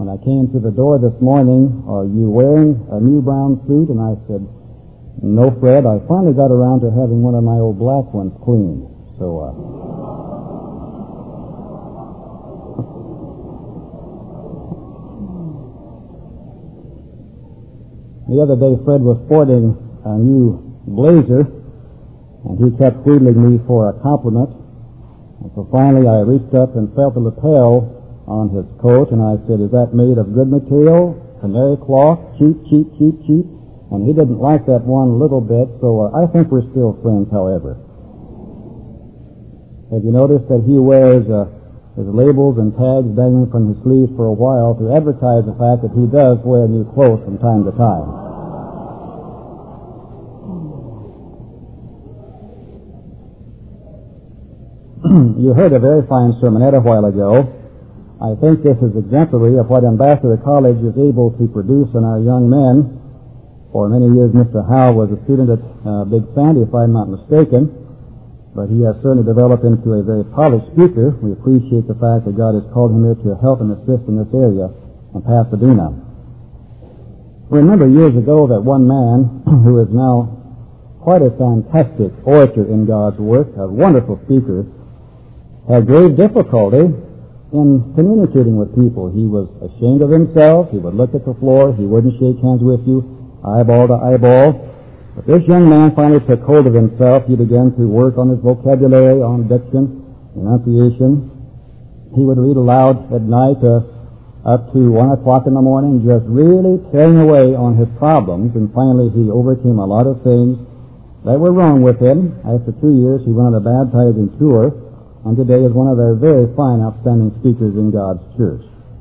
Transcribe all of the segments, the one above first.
When I came to the door this morning, "Are you wearing a new brown suit?" And I said, "No, Fred, I finally got around to having one of my old black ones cleaned." So, the other day, Fred was sporting a new blazer, and he kept wheedling me for a compliment. And so finally I reached up and felt the lapel on his coat, and I said, "Is that made of good material? Canary cloth? Cheap, cheap, cheap, cheap?" And he didn't like that one little bit, so I think we're still friends, however. Have you noticed that he wears his labels and tags dangling from his sleeves for a while to advertise the fact that he does wear new clothes from time to time? You heard a very fine sermonette a while ago. I think this is exemplary of what Ambassador College is able to produce in our young men. For many years, Mr. Howe was a student at Big Sandy, if I'm not mistaken, but he has certainly developed into a very polished speaker. We appreciate the fact that God has called him here to help and assist in this area in Pasadena. Remember years ago that one man, who is now quite a fantastic orator in God's work, a wonderful speaker, had great difficulty in communicating with people. He was ashamed of himself. He would look at the floor. He wouldn't shake hands with you, eyeball to eyeball. But this young man finally took hold of himself. He began to work on his vocabulary, on diction, enunciation. He would read aloud at night up to 1 o'clock in the morning, just really tearing away on his problems. And finally he overcame a lot of things that were wrong with him. After 2 years, he went on a baptizing tour, and today is one of their very fine, outstanding speakers in God's church.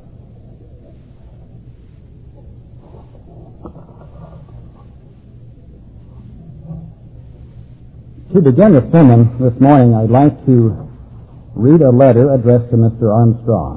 To begin the sermon this morning, I'd like to read a letter addressed to Mr. Armstrong.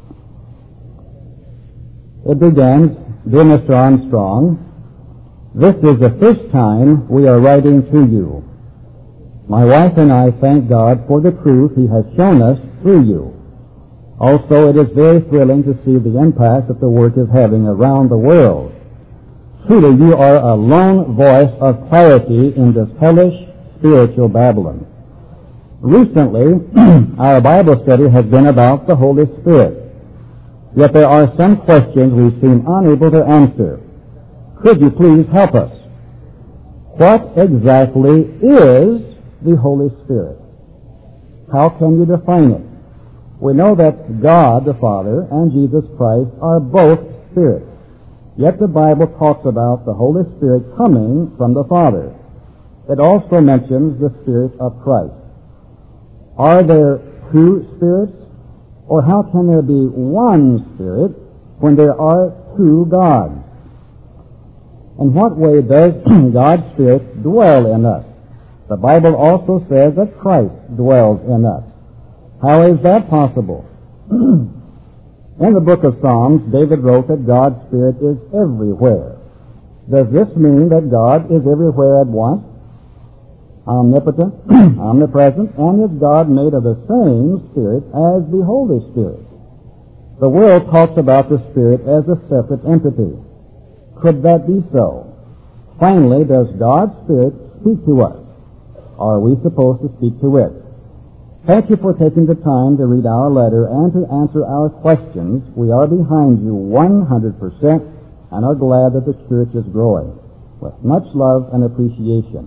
It begins, "Dear Mr. Armstrong, this is the first time we are writing to you. My wife and I thank God for the truth He has shown us through you. Also, it is very thrilling to see the impact that the work is having around the world. Truly, you are a lone voice of clarity in this hellish spiritual Babylon. Recently, our Bible study has been about the Holy Spirit. Yet there are some questions we seem unable to answer. Could you please help us? What exactly is the Holy Spirit? How can you define it? We know that God the Father and Jesus Christ are both spirits. Yet the Bible talks about the Holy Spirit coming from the Father. It also mentions the Spirit of Christ. Are there two spirits? Or how can there be one Spirit when there are two gods? In what way does God's Spirit dwell in us? The Bible also says that Christ dwells in us. How is that possible? In the book of Psalms, David wrote that God's Spirit is everywhere. Does this mean that God is everywhere at once? Omnipotent, omnipresent, and is God made of the same Spirit as the Holy Spirit? The world talks about the Spirit as a separate entity. Could that be so? Finally, does God's Spirit speak to us? Are we supposed to speak to it? Thank you for taking the time to read our letter and to answer our questions. We are behind you 100% and are glad that the church is growing. With much love and appreciation.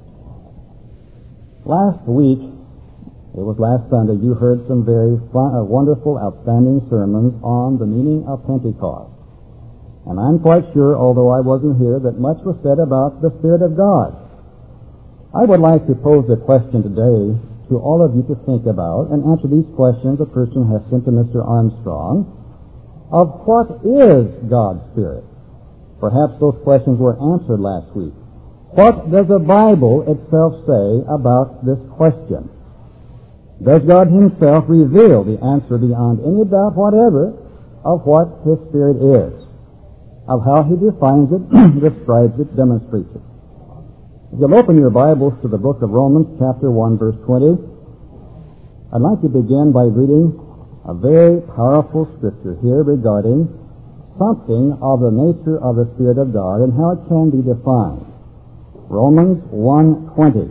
Last week, it was last Sunday, you heard some very wonderful, outstanding sermons on the meaning of Pentecost. And I'm quite sure, although I wasn't here, that much was said about the Spirit of God. I would like to pose a question today to all of you to think about and answer these questions a person has sent to Mr. Armstrong of what is God's Spirit. Perhaps those questions were answered last week. What does the Bible itself say about this question? Does God Himself reveal the answer beyond any doubt whatever of what His Spirit is, of how He defines it, describes it, demonstrates it? If you'll open your Bibles to the book of Romans, chapter 1, verse 20, I'd like to begin by reading a very powerful scripture here regarding something of the nature of the Spirit of God and how it can be defined. Romans 1:20.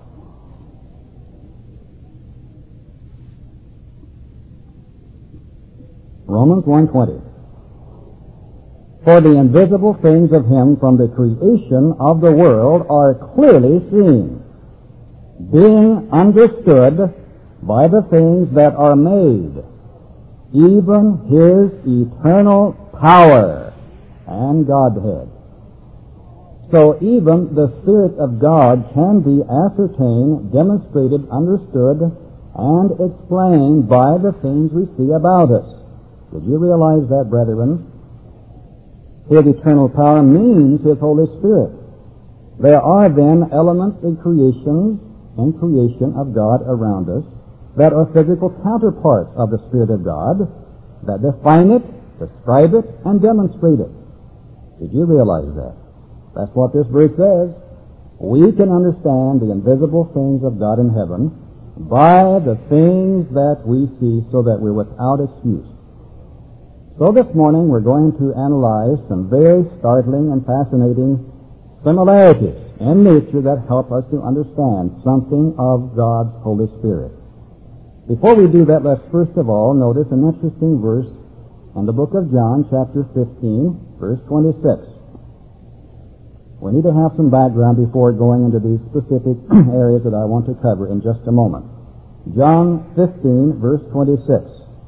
Romans 1:20. For the invisible things of Him from the creation of the world are clearly seen, being understood by the things that are made, even His eternal power and Godhead. So even the Spirit of God can be ascertained, demonstrated, understood, and explained by the things we see about us. Did you realize that, brethren? His eternal power means His Holy Spirit. There are then elements in creation of God around us that are physical counterparts of the Spirit of God that define it, describe it, and demonstrate it. Did you realize that? That's what this verse says. We can understand the invisible things of God in heaven by the things that we see, so that we're without excuse. So this morning we're going to analyze some very startling and fascinating similarities in nature that help us to understand something of God's Holy Spirit. Before we do that, let's first of all notice an interesting verse in the book of John, chapter 15, verse 26. We need to have some background before going into these specific areas that I want to cover in just a moment. John 15, verse 26.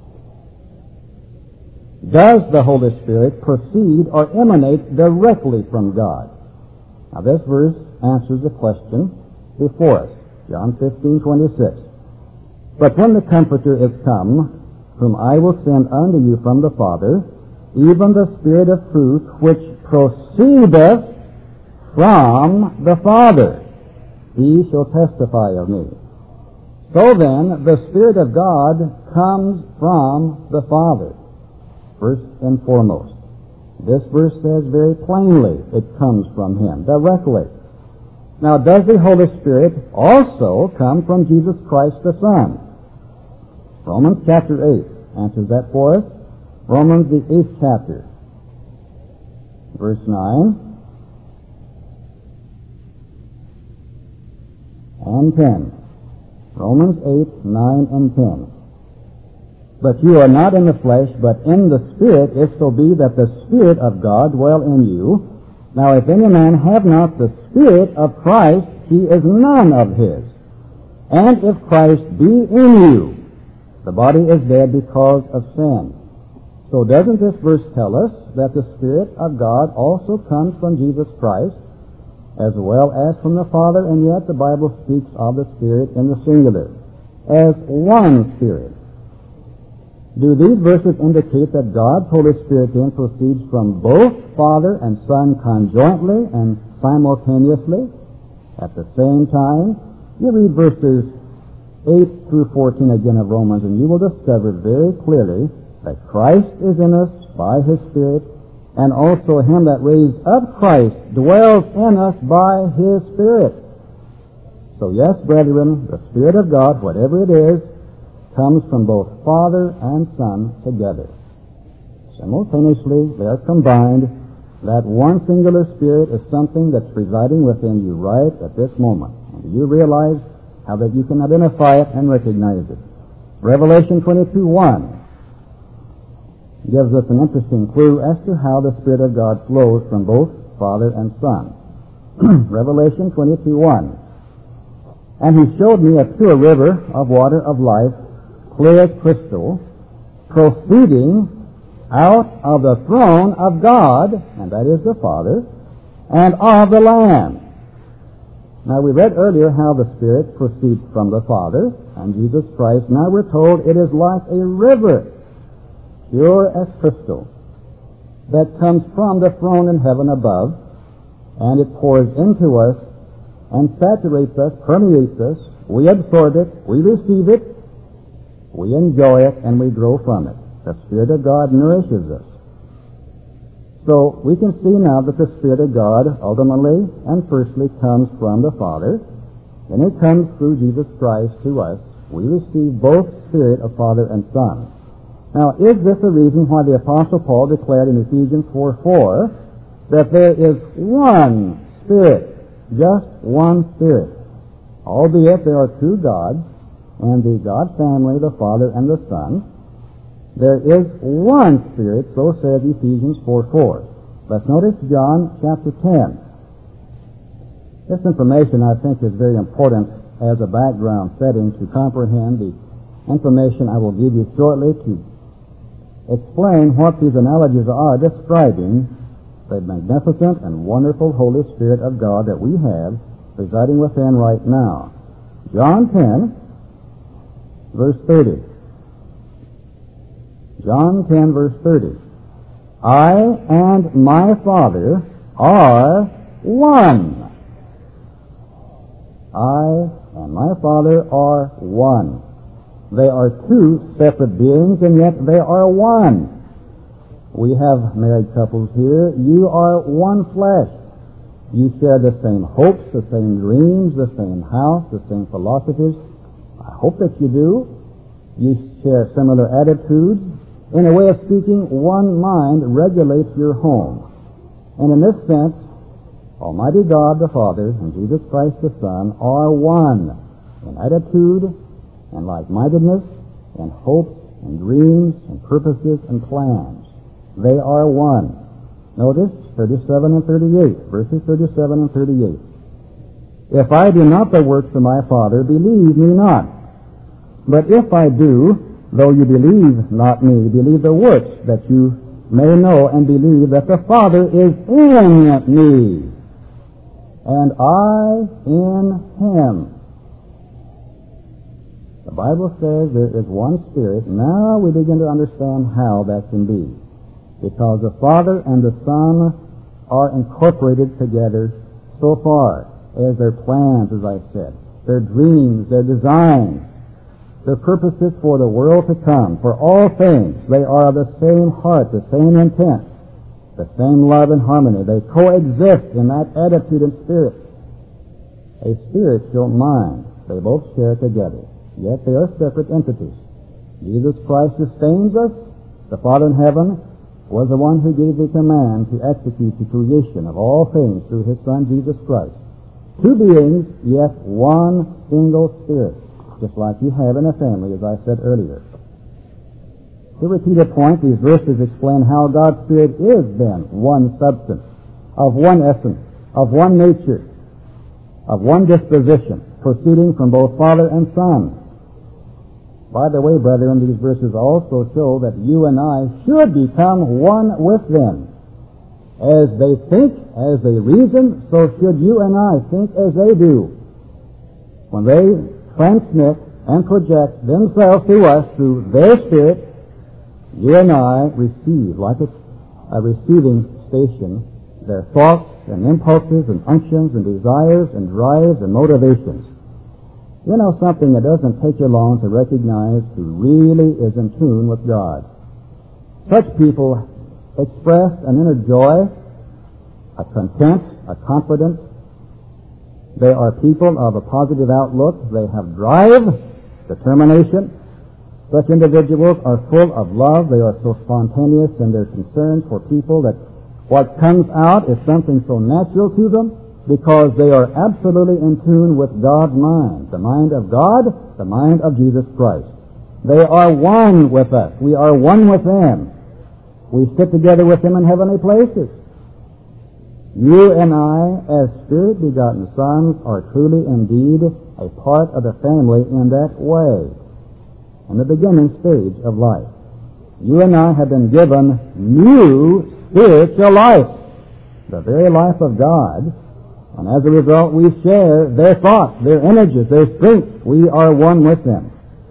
Does the Holy Spirit proceed or emanate directly from God? Now this verse answers the question before us. John 15:26. But when the Comforter is come, whom I will send unto you from the Father, even the Spirit of truth, which proceedeth from the Father, He shall testify of me. So then, the Spirit of God comes from the Father, first and foremost. This verse says very plainly it comes from Him, directly. Now, does the Holy Spirit also come from Jesus Christ the Son? Romans chapter 8 answers that for us. Romans the 8th chapter, verse 9 and 10. Romans 8, 9, and 10. But you are not in the flesh, but in the Spirit, if so be that the Spirit of God dwell in you. Now if any man have not the Spirit of Christ, he is none of His. And if Christ be in you, the body is dead because of sin. So doesn't this verse tell us that the Spirit of God also comes from Jesus Christ, as well as from the Father, and yet the Bible speaks of the Spirit in the singular, as one Spirit? Do these verses indicate that God's Holy Spirit then proceeds from both Father and Son conjointly and simultaneously at the same time? You read verses 8 through 14 again of Romans, and you will discover very clearly that Christ is in us by His Spirit, and also Him that raised up Christ dwells in us by His Spirit. So yes, brethren, the Spirit of God, whatever it is, comes from both Father and Son together. Simultaneously, they are combined. That one singular Spirit is something that's residing within you right at this moment. And do you realize how that you can identify it and recognize it? Revelation 22:1 gives us an interesting clue as to how the Spirit of God flows from both Father and Son. Revelation 22:1. And He showed me a pure river of water of life, clear as crystal, proceeding out of the throne of God, and that is the Father, and of the Lamb. Now we read earlier how the Spirit proceeds from the Father and Jesus Christ. Now we're told it is like a river, pure as crystal, that comes from the throne in heaven above, and it pours into us and saturates us, permeates us. We absorb it, we receive it, we enjoy it, and we grow from it. The Spirit of God nourishes us. So we can see now that the Spirit of God ultimately and firstly comes from the Father. Then it comes through Jesus Christ to us. We receive both Spirit of Father and Son. Now, is this a reason why the Apostle Paul declared in Ephesians 4:4 that there is one Spirit, just one Spirit, albeit there are two gods, and the God family, the Father and the Son? There is one Spirit, so says Ephesians 4:4. Let's notice John chapter 10. This information, I think, is very important as a background setting to comprehend the information I will give you shortly to explain what these analogies are describing the magnificent and wonderful Holy Spirit of God that we have residing within right now. John 10, verse 30. John 10, verse 30. I and my Father are one. I and my Father are one. They are two separate beings, and yet they are one. We have married couples here. You are one flesh. You share the same hopes, the same dreams, the same house, the same philosophies. I hope that you do. You share similar attitudes. In a way of speaking, one mind regulates your home. And in this sense, Almighty God the Father and Jesus Christ the Son are one in attitude and like-mindedness and hopes and dreams and purposes and plans. They are one. Notice 37 and 38, verses 37 and 38. If I do not the works of my Father, believe me not. But if I do, though you believe not me, believe the works, that you may know and believe that the Father is in me, and I in him. The Bible says there is one Spirit. Now we begin to understand how that can be. Because the Father and the Son are incorporated together so far as their plans, as I said, their dreams, their designs, their purposes for the world to come, for all things. They are of the same heart, the same intent, the same love and harmony. They coexist in that attitude and spirit. A spiritual mind. They both share together. Yet they are separate entities. Jesus Christ sustains us. The Father in heaven was the one who gave the command to execute the creation of all things through His Son, Jesus Christ. Two beings, yet one single Spirit, just like you have in a family, as I said earlier. To repeat a point, these verses explain how God's Spirit is then one substance, of one essence, of one nature, of one disposition, proceeding from both Father and Son. By the way, brethren, these verses also show that you and I should become one with them. As they think, as they reason, so should you and I think as they do. When they transmit and project themselves to us through their spirit, you and I receive, like a receiving station, their thoughts and impulses and unctions and desires and drives and motivations. You know something, it doesn't take you long to recognize who really is in tune with God. Such people express an inner joy, a content, a confidence. They are people of a positive outlook. They have drive, determination. Such individuals are full of love. They are so spontaneous in their concerns for people that what comes out is something so natural to them, because they are absolutely in tune with God's mind, the mind of God, the mind of Jesus Christ. They are one with us. We are one with them. We sit together with them in heavenly places. You and I, as Spirit-begotten sons, are truly indeed a part of the family in that way, in the beginning stage of life. You and I have been given new spiritual life, the very life of God. And as a result, we share their thoughts, their energies, their strength. We are one with them.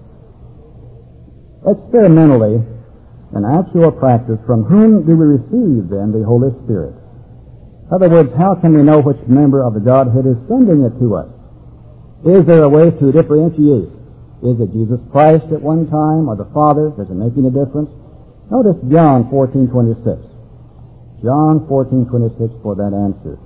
Experimentally, in actual practice, from whom do we receive then the Holy Spirit? In other words, how can we know which member of the Godhead is sending it to us? Is there a way to differentiate? Is it Jesus Christ at one time or the Father? Does it make any difference? Notice John 14:26. John 14:26 for that answer.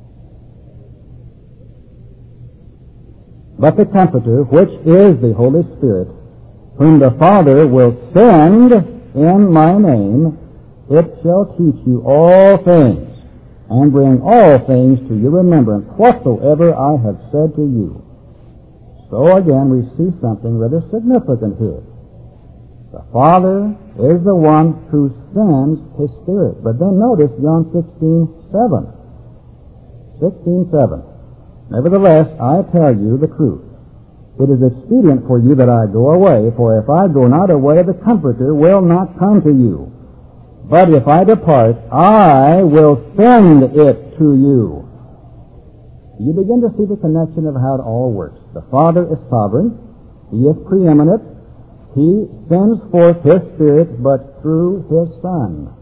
But the Comforter, which is the Holy Spirit, whom the Father will send in my name, it shall teach you all things, and bring all things to your remembrance, whatsoever I have said to you. So again, we see something rather significant here. The Father is the one who sends His Spirit. But then notice John 16:7. 16:7. Nevertheless, I tell you the truth. It is expedient for you that I go away, for if I go not away, the Comforter will not come to you. But if I depart, I will send it to you. You begin to see the connection of how it all works. The Father is sovereign. He is preeminent. He sends forth His Spirit, but through His Son.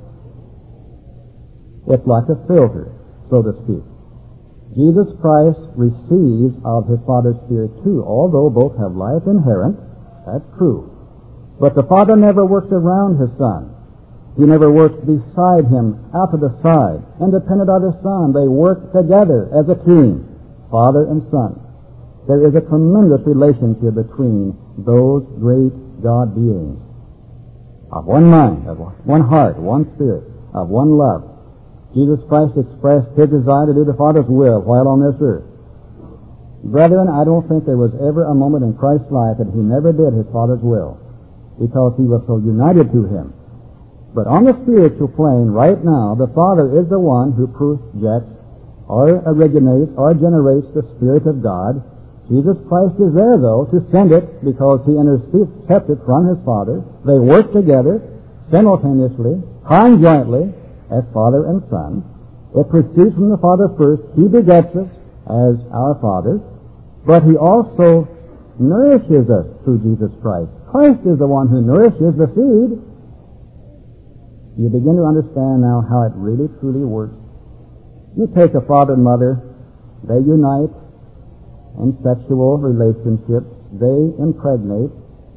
It's like a filter, so to speak. Jesus Christ receives of His Father's Spirit too, although both have life inherent. That's true. But the Father never works around His Son. He never works beside Him, out to the side, independent of His Son. They work together as a team, Father and Son. There is a tremendous relationship between those great God beings, of one mind, of one heart, one spirit, of one love. Jesus Christ expressed His desire to do the Father's will while on this earth. Brethren, I don't think there was ever a moment in Christ's life that He never did His Father's will, because He was so united to Him. But on the spiritual plane right now, the Father is the one who projects or originates or generates the Spirit of God. Jesus Christ is there, though, to send it because He intercepts it from His Father. They work together, simultaneously, conjointly, as Father and Son. It proceeds from the Father first. He begets us as our Father, but He also nourishes us through Jesus Christ. Christ is the one who nourishes the seed. You begin to understand now how it really, truly works. You take a father and mother, they unite in sexual relationships, they impregnate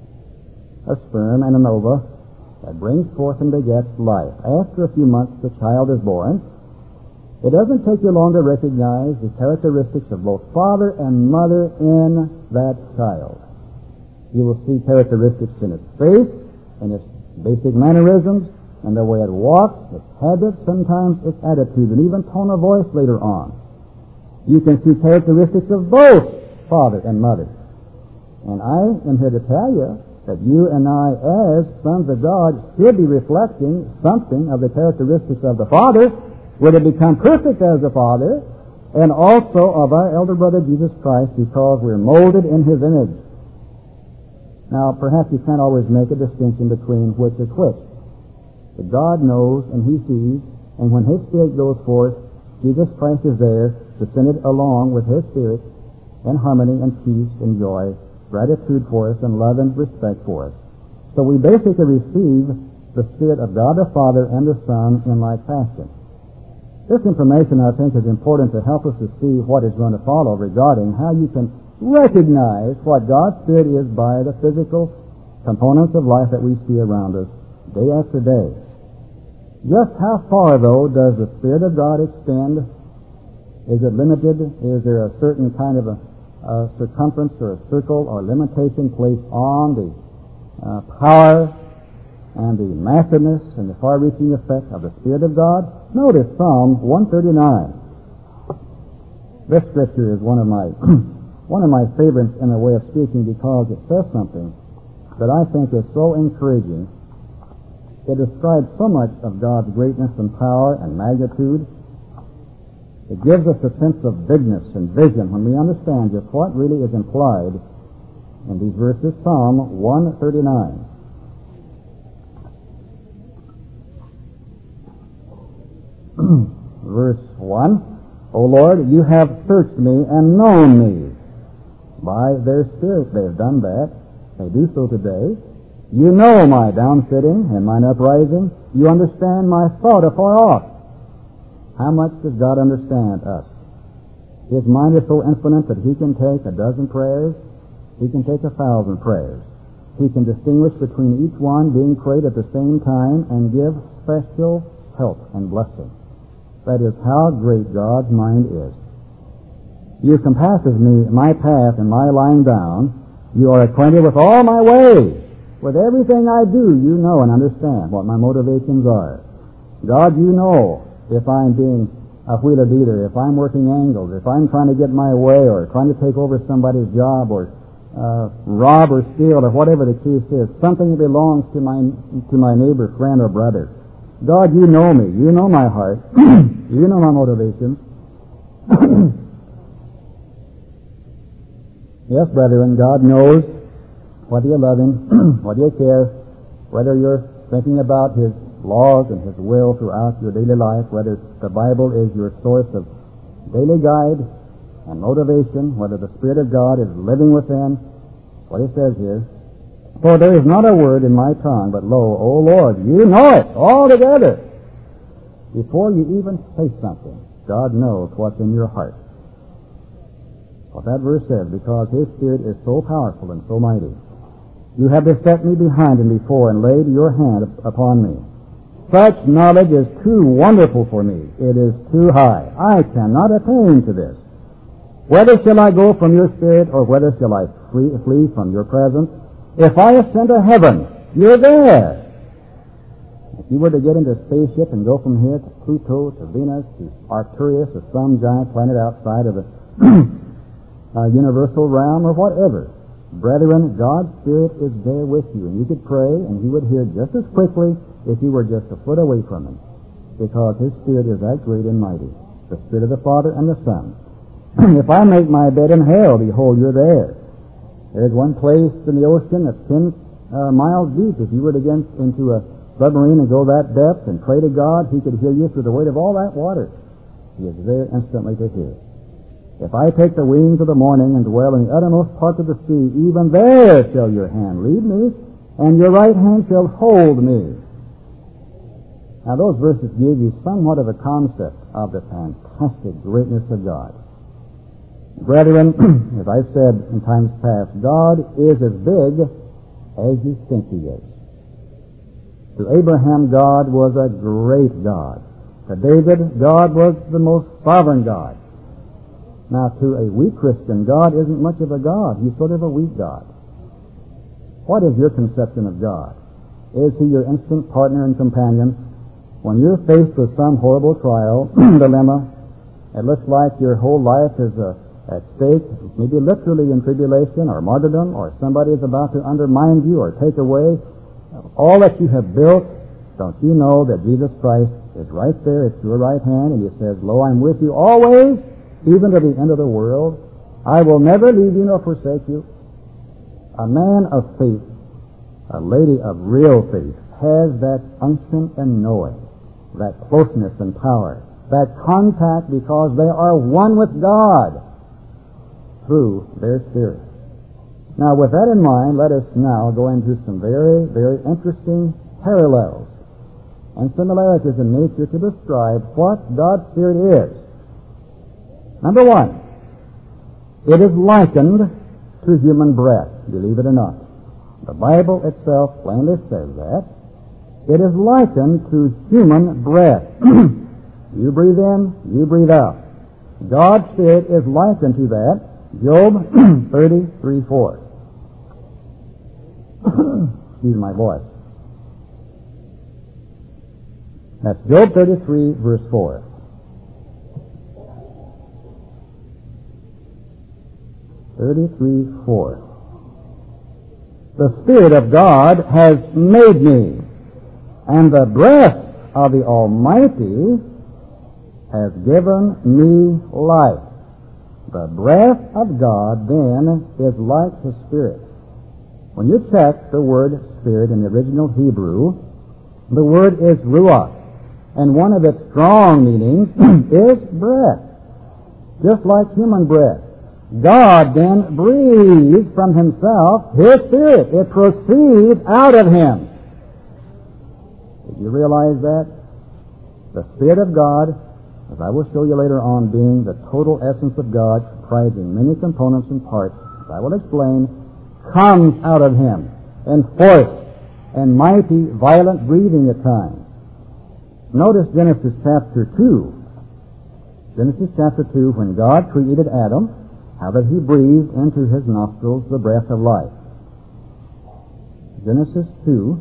a sperm and an ova that brings forth and begets life. After a few months, the child is born. It doesn't take you long to recognize the characteristics of both father and mother in that child. You will see characteristics in its face, in its basic mannerisms, and the way it walks, its habits, sometimes its attitude, and even tone of voice later on. You can see characteristics of both father and mother. And I am here to tell you that you and I, as sons of God, should be reflecting something of the characteristics of the Father, where to become perfect as the Father, and also of our elder brother Jesus Christ, because we're molded in His image. Now, perhaps you can't always make a distinction between which is which. But God knows and He sees, and when His Spirit goes forth, Jesus Christ is there to send it along with His Spirit in harmony and peace and joy, gratitude for us and love and respect for us. So we basically receive the Spirit of God the Father and the Son in like fashion. This information, I think, is important to help us to see what is going to follow regarding how you can recognize what God's Spirit is by the physical components of life that we see around us day after day. Just how far, though, does the Spirit of God extend? Is it limited? Is there a certain kind of a circumference or a circle or limitation placed on the power and the massiveness and the far-reaching effect of the Spirit of God? Notice Psalm 139. This scripture is one of my favorites in a way of speaking, because it says something that I think is so encouraging. It describes so much of God's greatness and power and magnitude. It gives us a sense of bigness and vision when we understand just what really is implied in these verses. Psalm 139. Verse 1, O Lord, you have searched me and known me. By their Spirit they have done that. They do so today. You know my downsitting and mine uprising. You understand my thought afar off. How much does God understand us? His mind is so infinite that He can take 12 prayers. He can take 1,000 prayers. He can distinguish between each one being prayed at the same time and give special help and blessing. That is how great God's mind is. You compasses me, my path, and my lying down. You are acquainted with all my ways. with everything I do, you know and understand what my motivations are. God, you know if I'm being a wheeler dealer, if I'm working angles, if I'm trying to get my way or trying to take over somebody's job or rob or steal or whatever the case is, something that belongs to my neighbor, friend, or brother. God, you know me. You know my heart. You know my motivations. Yes, brethren, God knows whether you love Him, whether you care, whether you're thinking about His laws and His will throughout your daily life, whether the Bible is your source of daily guide and motivation, whether the Spirit of God is living within. What it says here, for there is not a word in my tongue, but lo, O Lord, you know it altogether. Before you even say something, God knows what's in your heart. What that verse says, because His Spirit is so powerful and so mighty. You have beset me behind and before, and laid your hand upon me. Such knowledge is too wonderful for me. It is too high. I cannot attain to this. Whether shall I go from your Spirit, or whether shall I flee from your presence? If I ascend to heaven, you're there. If you were to get into a spaceship and go from here to Pluto, to Venus, to Arcturus, or some giant planet outside of the universal realm, or whatever, brethren, God's Spirit is there with you, and you could pray, and He would hear just as quickly if you were just a foot away from Him, because His Spirit is that great and mighty, the Spirit of the Father and the Son. If I make my bed in hell, behold, you're there. There's one place in the ocean that's 10 miles deep. If you were to get into a submarine and go that depth and pray to God, He could hear you through the weight of all that water. He is there instantly to hear. If I take the wings of the morning and dwell in the uttermost parts of the sea, even there shall your hand lead me, and your right hand shall hold me. Now those verses give you somewhat of a concept of the fantastic greatness of God. Brethren, as I've said in times past, God is as big as you think He is. To Abraham, God was a great God. To David, God was the most sovereign God. Now, to a weak Christian, God isn't much of a God. He's sort of a weak God. What is your conception of God? Is He your instant partner and companion? When you're faced with some horrible trial, dilemma, it looks like your whole life is at stake, maybe literally in tribulation or martyrdom, or somebody is about to undermine you or take away all that you have built, don't you know that Jesus Christ is right there at your right hand, and He says, Lo, I'm with you always, even to the end of the world. I will never leave you nor forsake you. A man of faith, a lady of real faith, has that unction and knowing, that closeness and power, that contact, because they are one with God through their Spirit. Now, with that in mind, let us now go into some very, very interesting parallels and similarities in nature to describe what God's Spirit is. Number one, it is likened to human breath, believe it or not. The Bible itself plainly says that. It is likened to human breath. You breathe in, you breathe out. God's Spirit is likened to that. Job 33:4. Excuse my voice. That's Job 33, verse 4. The Spirit of God has made me, and the breath of the Almighty has given me life. The breath of God, then, is like His Spirit. When you check the word Spirit in the original Hebrew, the word is ruach, and one of its strong meanings is breath, just like human breath. God then breathes from Himself His Spirit. It proceeds out of Him. Did you realize that? The Spirit of God, as I will show you later on, being the total essence of God, comprising many components and parts, as I will explain, comes out of Him in force and mighty, violent breathing at times. Notice Genesis chapter 2. Genesis chapter 2, when God created Adam, how that He breathed into his nostrils the breath of life. Genesis 2,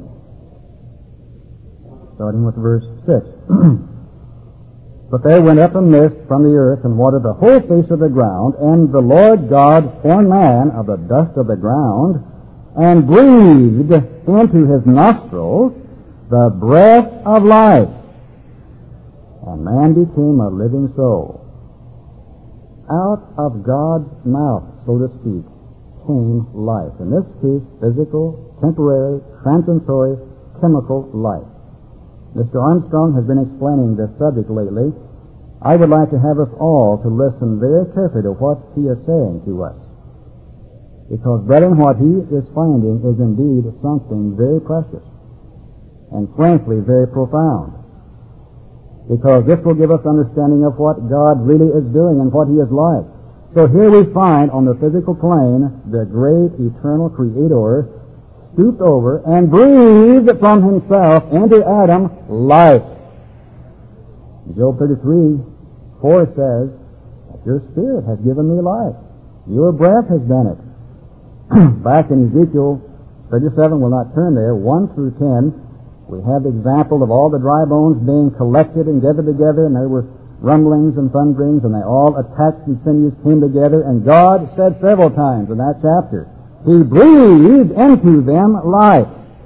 starting with verse 6. But there went up a mist from the earth and watered the whole face of the ground, and the Lord God formed man of the dust of the ground, and breathed into his nostrils the breath of life, and man became a living soul. Out of God's mouth, so to speak, came life. In this case, physical, temporary, transitory, chemical life. Mr. Armstrong has been explaining this subject lately. I would like to have us all to listen very carefully to what he is saying to us. Because, brethren, what he is finding is indeed something very precious and, frankly, very profound. Because this will give us understanding of what God really is doing and what he is like. So here we find on the physical plane the great eternal Creator stooped over and breathed from himself into Adam life. Job 33:4 says, your spirit has given me life. Your breath has done it. Back in Ezekiel 37, we'll not turn there, 1 through 10, we have the example of all the dry bones being collected and gathered together, and there were rumblings and thunderings, and they all attached and sinews came together, and God said several times in that chapter, he breathed into them life.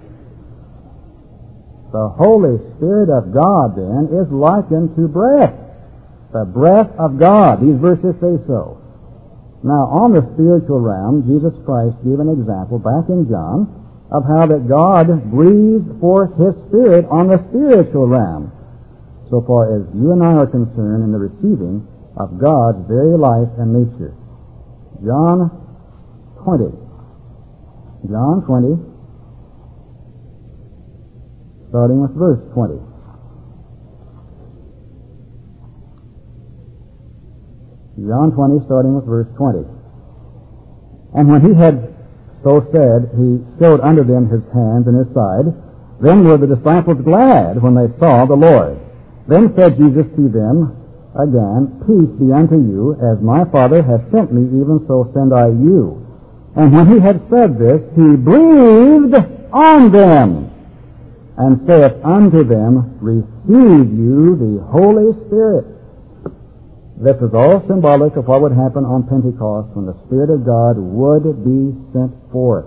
The Holy Spirit of God, then, is likened to breath. The breath of God. These verses say so. Now, on the spiritual realm, Jesus Christ gave an example back in John of how that God breathed forth his Spirit on the spiritual realm, so far as you and I are concerned in the receiving of God's very life and nature. John 20. John 20, starting with verse 20. John 20, starting with verse 20. And when he had so said, he showed unto them his hands and his side. Then were the disciples glad when they saw the Lord. Then said Jesus to them again, peace be unto you, as my Father hath sent me, even so send I you. And when he had said this, he breathed on them, and saith unto them, receive you the Holy Spirit. This is all symbolic of what would happen on Pentecost when the Spirit of God would be sent forth.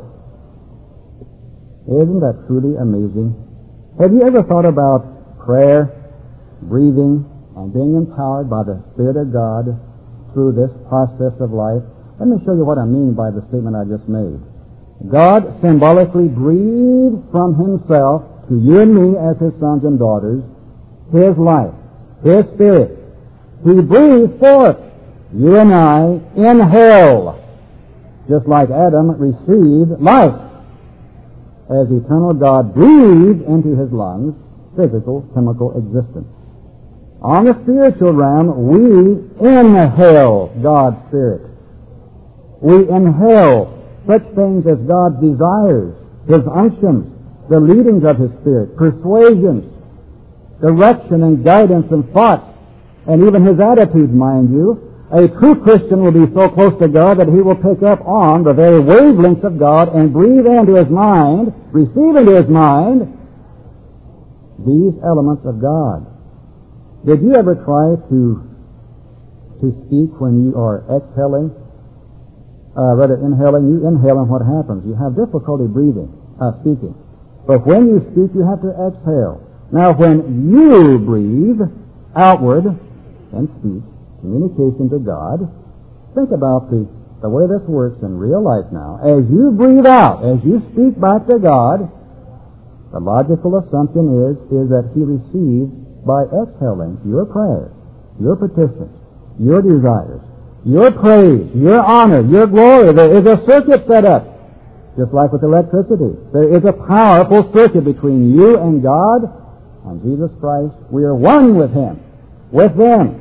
Isn't that truly amazing? Have you ever thought about prayer, breathing, and being empowered by the Spirit of God through this process of life? Let me show you what I mean by the statement I just made. God symbolically breathed from himself to you and me as his sons and daughters his life, his Spirit. He breathed forth. You and I inhale, just like Adam received life, as eternal God breathed into his lungs physical, chemical existence. On the spiritual realm, we inhale God's Spirit. We inhale such things as God's desires, his unctions, the leadings of his Spirit, persuasions, direction and guidance and thoughts, and even his attitudes, mind you. A true Christian will be so close to God that he will pick up on the very wavelengths of God and breathe into his mind, receive into his mind these elements of God. Did you ever try to speak when you are exhaling? Rather inhaling, you inhale, and what happens? You have difficulty speaking. But when you speak, you have to exhale. Now, when you breathe outward and speak, communication to God, think about the way this works in real life now. As you breathe out, as you speak back to God, the logical assumption is that he receives by exhaling your prayers, your petitions, your desires, your praise, your honor, your glory. There is a circuit set up, just like with electricity. There is a powerful circuit between you and God and Jesus Christ. We are one with him, with them.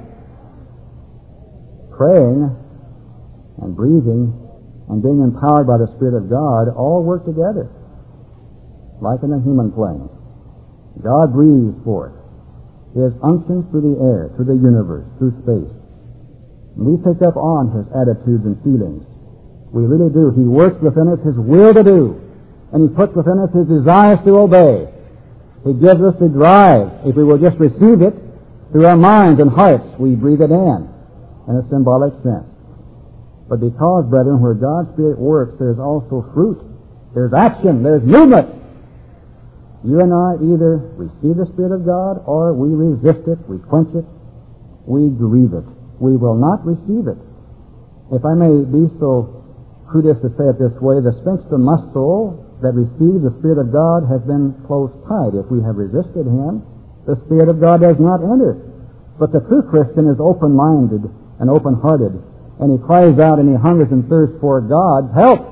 Praying and breathing and being empowered by the Spirit of God all work together, like in the human plane. God breathes forth his unctions through the air, through the universe, through space. And we pick up on his attitudes and feelings. We really do. He works within us his will to do. and He puts within us His desires to obey. He gives us the drive. If we will just receive it through our minds and hearts, we breathe it in a symbolic sense. But because, brethren, where God's Spirit works, there's also fruit. There's action. There's movement. You and I either receive the Spirit of God or we resist it, we quench it, we grieve it. We will not receive it. If I may be so crude as to say it this way, the sphincter muscle that receives the Spirit of God has been closed tight. If we have resisted Him, the Spirit of God does not enter. But the true Christian is open-minded and open-hearted, and he cries out and he hungers and thirsts for God's help.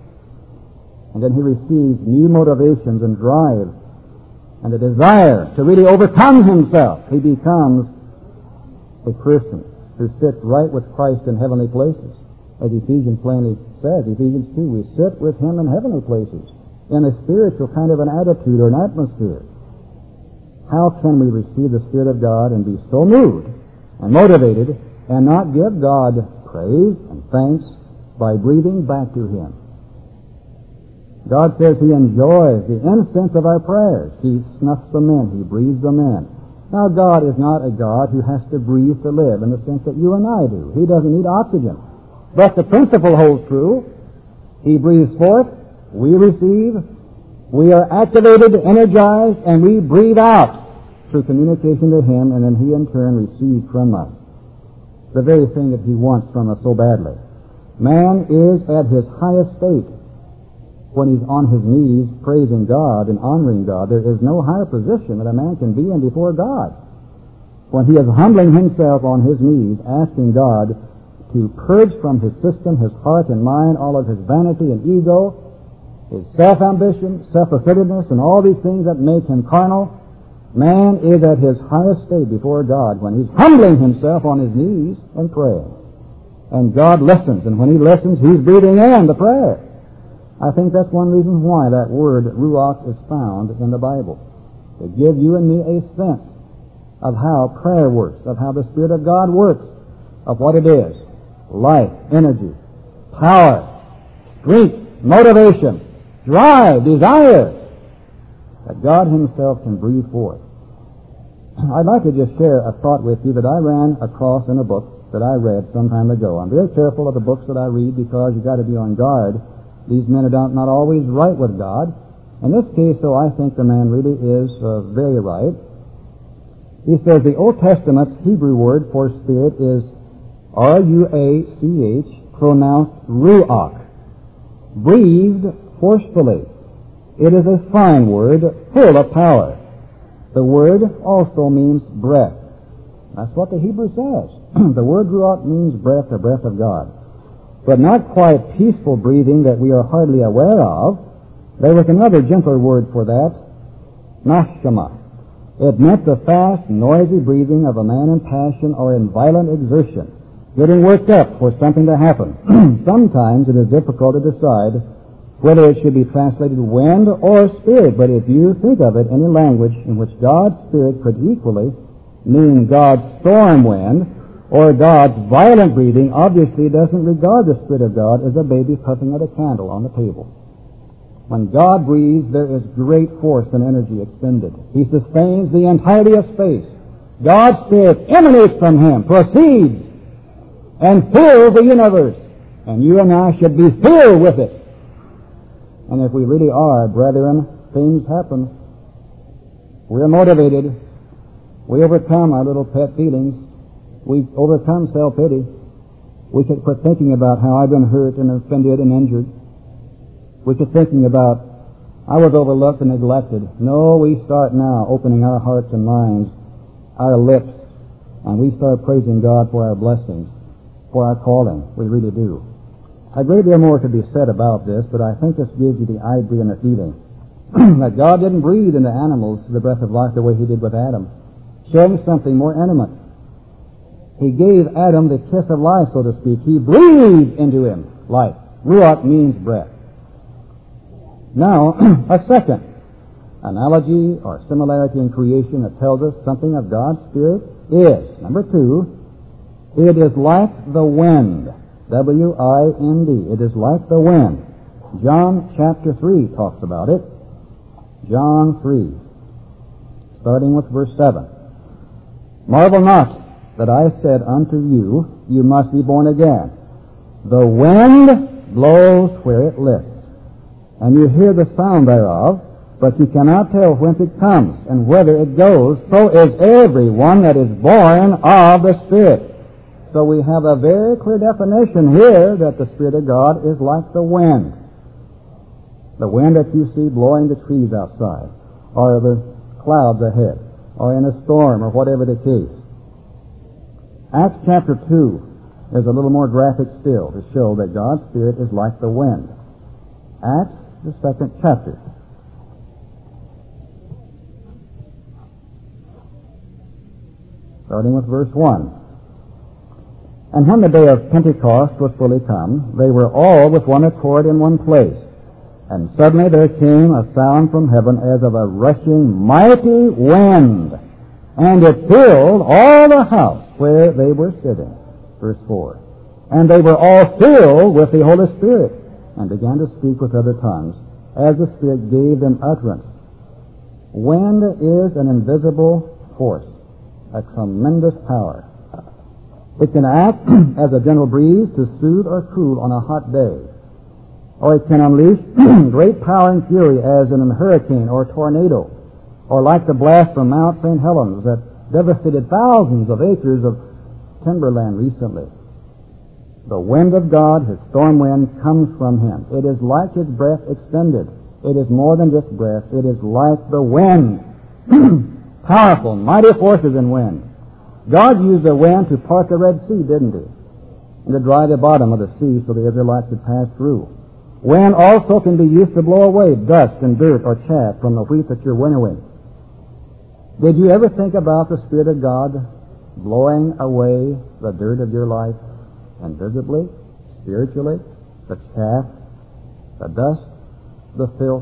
And then he receives new motivations and drive and a desire to really overcome himself. He becomes a person who sits right with Christ in heavenly places. As Ephesians plainly says, Ephesians 2, we sit with Him in heavenly places in a spiritual kind of an attitude or an atmosphere. How can we receive the Spirit of God and be so moved and motivated and not give God praise and thanks by breathing back to Him? God says He enjoys the incense of our prayers. He snuffs them in. He breathes them in. Now, God is not a God who has to breathe to live in the sense that you and I do. He doesn't need oxygen. But the principle holds true. He breathes forth, we receive, we are activated, energized, and we breathe out through communication to Him, and then He in turn receives from us the very thing that He wants from us so badly. Man is at his highest state when he's on his knees praising God and honoring God. There is no higher position that a man can be in before God. When he is humbling himself on his knees, asking God to purge from his system, his heart and mind, all of his vanity and ego, his self-ambition, self-assertiveness, and all these things that make him carnal, man is at his highest state before God when he's humbling himself on his knees and praying. And God listens, and when He listens, He's breathing in the prayer. I think that's one reason why that word ruach is found in the Bible, to give you and me a sense of how prayer works, of how the Spirit of God works, of what it is: life, energy, power, strength, motivation, drive, desire, that God Himself can breathe forth. I'd like to just share a thought with you that I ran across in a book that I read some time ago. I'm very careful of the books that I read because you've got to be on guard. These men are not always right with God. In this case, though, I think the man really is very right. He says the Old Testament's Hebrew word for spirit is R-U-A-C-H, pronounced ruach, breathed forcefully. It is a fine word, full of power. The word also means breath. That's what the Hebrew says. The word ruach means breath, the breath of God. But not quite peaceful breathing that we are hardly aware of. There was another gentler word for that, nashama. It meant the fast, noisy breathing of a man in passion or in violent exertion, getting worked up for something to happen. Sometimes it is difficult to decide whether it should be translated wind or spirit, but if you think of it in a language in which God's Spirit could equally mean God's storm wind, or God's violent breathing, obviously doesn't regard the Spirit of God as a baby puffing at a candle on the table. When God breathes, there is great force and energy expended. He sustains the entirety of space. God's Spirit emanates from Him, proceeds, and fills the universe. And you and I should be filled with it. And if we really are, brethren, things happen. We're motivated. We overcome our little pet feelings. We overcome self-pity. We could quit thinking about how I've been hurt and offended and injured. We could thinking about, I was overlooked and neglected. No, we start now opening our hearts and minds, our lips, and we start praising God for our blessings, for our calling. We really do. A great deal more could be said about this, but I think this gives you the idea and the feeling that God didn't breathe into animals the breath of life the way He did with Adam, showing something more intimate. He gave Adam the kiss of life, so to speak. He breathed into him life. Ruach means breath. Now, a second analogy or similarity in creation that tells us something of God's Spirit is, number 2, it is like the wind. W-I-N-D. It is like the wind. John chapter 3 talks about it. John 3, starting with verse 7. Marvel not that I said unto you, you must be born again. The wind blows where it lists, and you hear the sound thereof, but you cannot tell whence it comes and whither it goes. So is every one that is born of the Spirit. So we have a very clear definition here that the Spirit of God is like the wind. The wind that you see blowing the trees outside, or the clouds ahead, or in a storm, or whatever the case. Acts chapter 2 is a little more graphic still to show that God's Spirit is like the wind. Acts, the 2nd chapter. Starting with verse 1. And when the day of Pentecost was fully come, they were all with one accord in one place. And suddenly there came a sound from heaven as of a rushing mighty wind, and it filled all the house where they were sitting. Verse 4. And they were all filled with the Holy Spirit, and began to speak with other tongues, as the Spirit gave them utterance. Wind is an invisible force, a tremendous power. It can act as a gentle breeze to soothe or cool on a hot day, or it can unleash great power and fury as in a hurricane or tornado, or like the blast from Mount St. Helens that devastated thousands of acres of timberland recently. The wind of God, His storm wind, comes from Him. It is like His breath extended. It is more than just breath. It is like the wind. Powerful, mighty forces in wind. God used the wind to part the Red Sea, didn't He? And to dry the bottom of the sea so the Israelites could pass through. Wind also can be used to blow away dust and dirt or chaff from the wheat that you're winnowing. Did you ever think about the Spirit of God blowing away the dirt of your life, invisibly, spiritually, the chaff, the dust, the filth?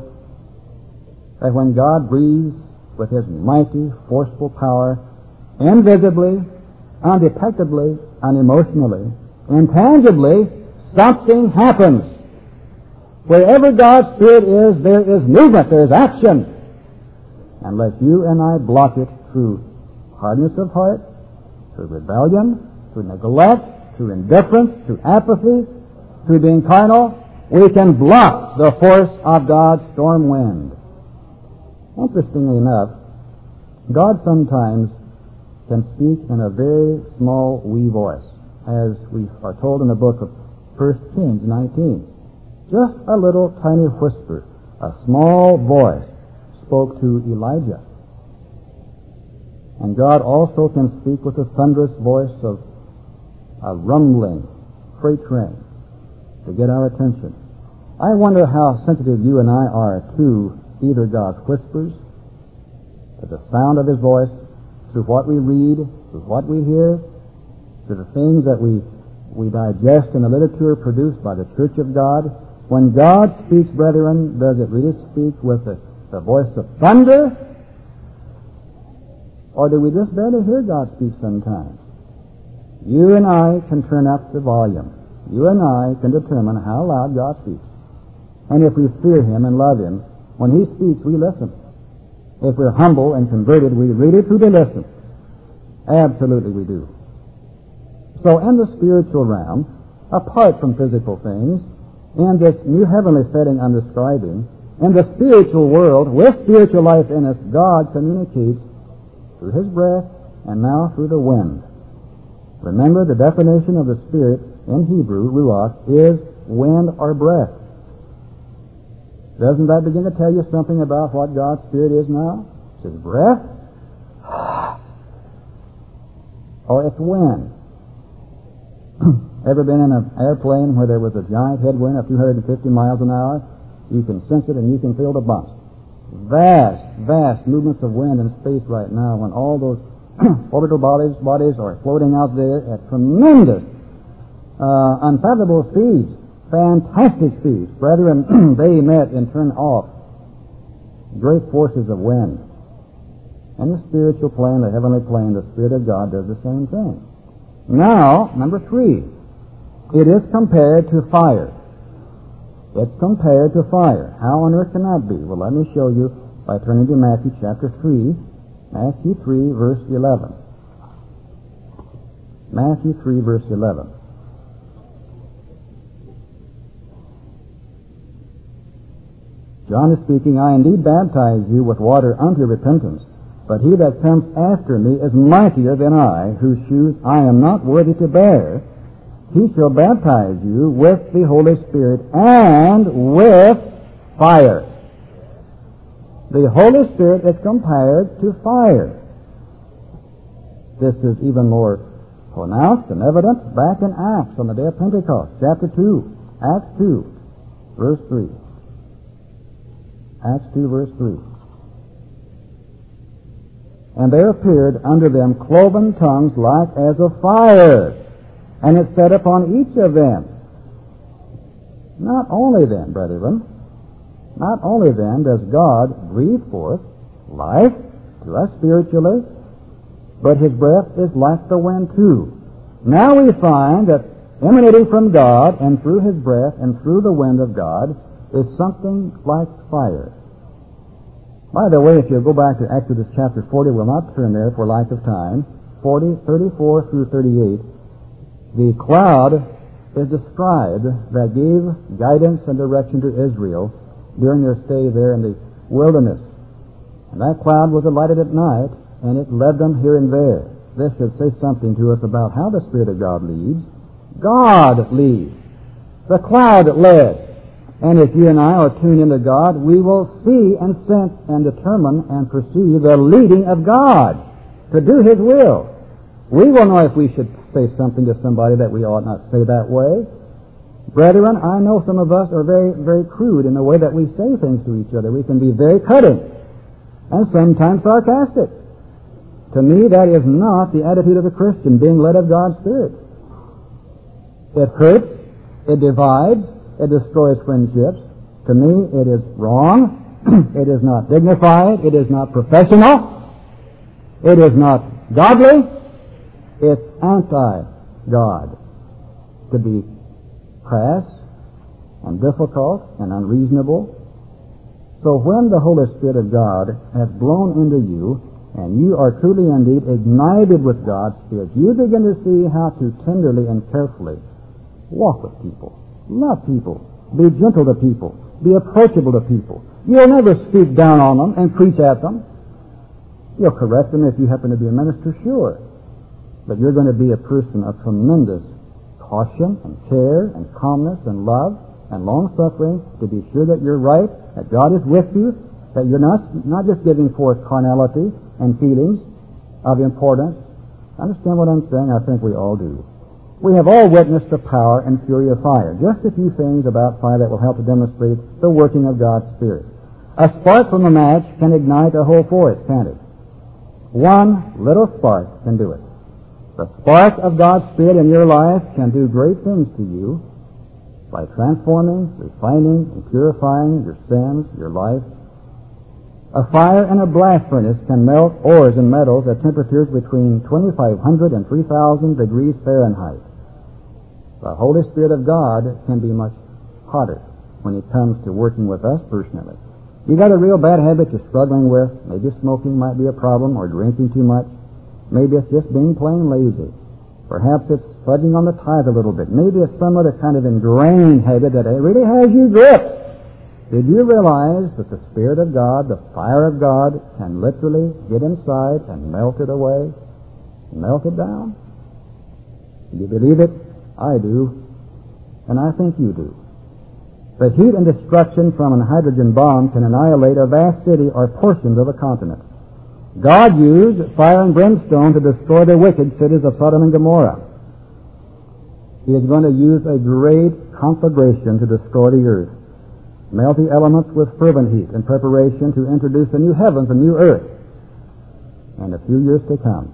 That when God breathes with His mighty, forceful power, invisibly, undetectably, unemotionally, intangibly, something happens. Wherever God's Spirit is, there is movement, there is action. Unless you and I block it through hardness of heart, through rebellion, through neglect, through indifference, through apathy, through being carnal, we can block the force of God's storm wind. Interestingly enough, God sometimes can speak in a very small, wee voice, as we are told in the book of 1 Kings 19. Just a little tiny whisper, a small voice spoke to Elijah. And God also can speak with the thunderous voice of a rumbling freight train to get our attention. I wonder how sensitive you and I are to either God's whispers, to the sound of His voice, to what we read, to what we hear, to the things that we digest in the literature produced by the Church of God. When God speaks, brethren, does it really speak with the voice of thunder? Or do we just barely hear God speak sometimes? You and I can turn up the volume. You and I can determine how loud God speaks. And if we fear Him and love Him, when He speaks, we listen. If we're humble and converted, we really truly listen. Absolutely we do. So in the spiritual realm, apart from physical things, in this new heavenly setting I'm describing, in the spiritual world, with spiritual life in us, God communicates through His breath and now through the wind. Remember, the definition of the Spirit in Hebrew, ruach, is wind or breath. Doesn't that begin to tell you something about what God's Spirit is now? It's His breath, or it's wind. Ever been in an airplane where there was a giant headwind of 250 miles an hour? You can sense it and you can feel the bumps. Vast movements of wind in space right now when all those orbital bodies are floating out there at tremendous, unfathomable speeds, fantastic speeds. Brethren, they met and turned off great forces of wind. In the spiritual plane, the heavenly plane, the Spirit of God does the same thing. Now, number 3, it is compared to fire. It's compared to fire. How on earth can that be? Well, let me show you by turning to Matthew chapter 3. Matthew 3, verse 11. Matthew 3, verse 11. John is speaking, I indeed baptize you with water unto repentance, but he that comes after me is mightier than I, whose shoes I am not worthy to bear. He shall baptize you with the Holy Spirit and with fire. The Holy Spirit is compared to fire. This is even more pronounced and evident back in Acts on the day of Pentecost, chapter 2, Acts 2, verse 3. Acts 2, verse 3. And there appeared unto them cloven tongues like as of fire, and it sat upon each of them. Not only then, brethren, not only then does God breathe forth life to us spiritually, but His breath is like the wind too. Now we find that emanating from God and through His breath and through the wind of God is something like fire. By the way, if you go back to Exodus chapter 40, we'll not turn there for lack of time, 34 through 38, the cloud is described that gave guidance and direction to Israel during their stay there in the wilderness. And that cloud was lighted at night, and it led them here and there. This should say something to us about how the Spirit of God leads. God leads. The cloud led. And if you and I are tuned into God, we will see and sense and determine and perceive the leading of God to do His will. We will know if we should say something to somebody that we ought not say that way. Brethren, I know some of us are very, very crude in the way that we say things to each other. We can be very cutting and sometimes sarcastic. To me, that is not the attitude of a Christian being led of God's Spirit. It hurts, it divides, it destroys friendships. To me, it is wrong. It is not dignified. It is not professional. It is not godly. It's anti-God to be crass and difficult and unreasonable. So when the Holy Spirit of God has blown into you and you are truly indeed ignited with God's Spirit, you begin to see how to tenderly and carefully walk with people. Love people. Be gentle to people. Be approachable to people. You'll never speak down on them and preach at them. You'll correct them if you happen to be a minister, sure. But you're going to be a person of tremendous caution and care and calmness and love and long-suffering to be sure that you're right, that God is with you, that you're not just giving forth carnality and feelings of importance. Understand what I'm saying? I think we all do. We have all witnessed the power and fury of fire. Just a few things about fire that will help to demonstrate the working of God's Spirit. A spark from a match can ignite a whole forest, can't it? One little spark can do it. The spark of God's Spirit in your life can do great things to you by transforming, refining, and purifying your sins, your life. A fire in a blast furnace can melt ores and metals at temperatures between 2,500 and 3,000 degrees Fahrenheit. The Holy Spirit of God can be much hotter when He comes to working with us personally. You got a real bad habit you're struggling with. Maybe smoking might be a problem, or drinking too much. Maybe it's just being plain lazy. Perhaps it's fudging on the tithe a little bit. Maybe it's some other kind of ingrained habit that really has you gripped. Did you realize that the Spirit of God, the fire of God, can literally get inside and melt it away, melt it down? Do you believe it? I do, and I think you do. The heat and destruction from a hydrogen bomb can annihilate a vast city or portions of a continent. God used fire and brimstone to destroy the wicked cities of Sodom and Gomorrah. He is going to use a great conflagration to destroy the earth, melt the elements with fervent heat in preparation to introduce a new heavens, a new earth, in a few years to come.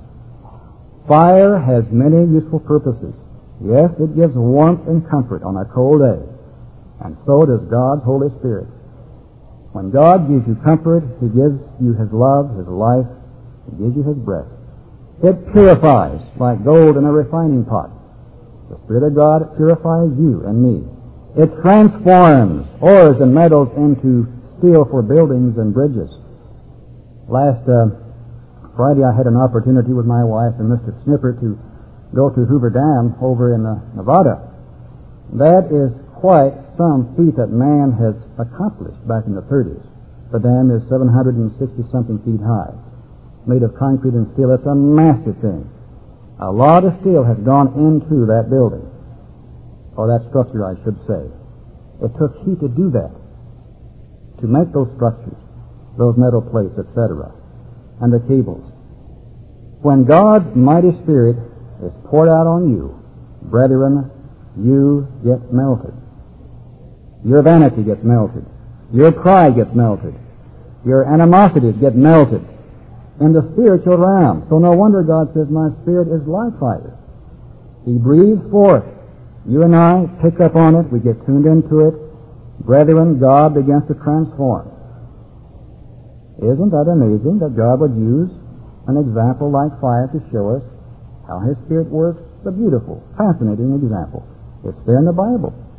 Fire has many useful purposes. Yes, it gives warmth and comfort on a cold day, and so does God's Holy Spirit. When God gives you comfort, He gives you His love, His life, He gives you His breath. It purifies like gold in a refining pot. The Spirit of God purifies you and me. It transforms ores and metals into steel for buildings and bridges. Last Friday I had an opportunity with my wife and Mr. Snipper to go to Hoover Dam over in Nevada. That is quite some feat that man has accomplished back in the 30s. The dam is 760-something feet high, made of concrete and steel. It's a massive thing. A lot of steel has gone into that building, or that structure, I should say. It took heat to do that, to make those structures, those metal plates, etc., and the cables. When God's mighty Spirit is poured out on you, brethren, you get melted. Your vanity gets melted. Your pride gets melted. Your animosities get melted in the spiritual realm. So no wonder God says, my Spirit is like fire. He breathes forth. You and I pick up on it. We get tuned into it. Brethren, God begins to transform. Isn't that amazing that God would use an example like fire to show us how His Spirit works? It's a beautiful, fascinating example. It's there in the Bible.